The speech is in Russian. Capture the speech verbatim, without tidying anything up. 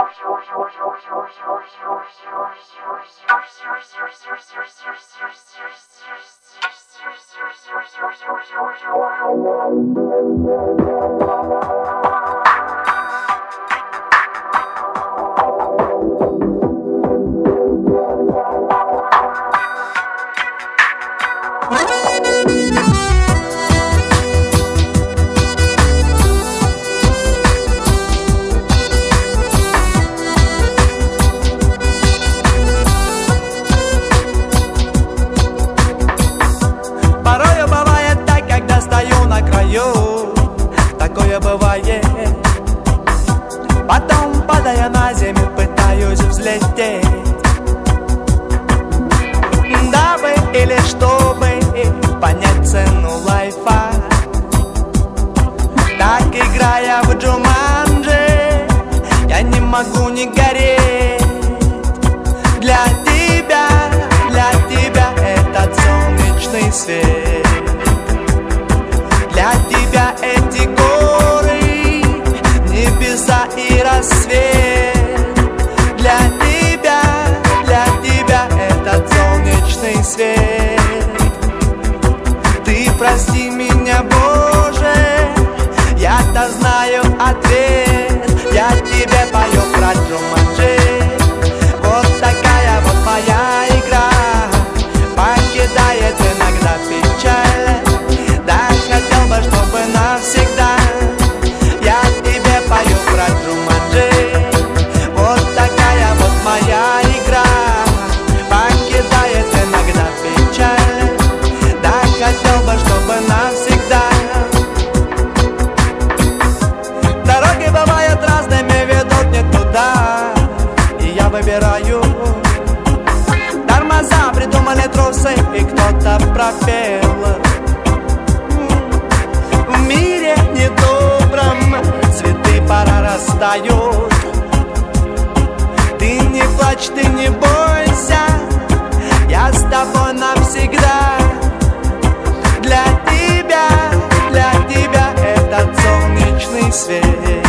Такое бывает. Потом, падая на землю, пытаюсь взлететь, дабы или чтобы понять цену лайфа. Так, играя в Джуманджи, я не могу не гореть. Для тебя, для тебя этот солнечный свет. Для тебя эти горы, небеса и рассвет. Для тебя, для тебя этот солнечный свет. Ты прости меня, Боже, я-то знаю ответ. Я тебе пою про Джуманджи. Вот такая вот моя игра, покидает иногда печаль. Да, хотел бы, чтобы навсегда. Я тебе пою про Джуманджи. Вот такая вот моя игра, покидает иногда печаль. Да, хотел бы, чтобы навсегда. Дороги бывают разными, ведут не туда, и я выбираю. Тормоза придумали трусы, и кто-то пропел. В мире недобром цветы прорастают. Ты не плачь, ты не бойся, я с тобой навсегда. Для тебя, для тебя этот солнечный свет.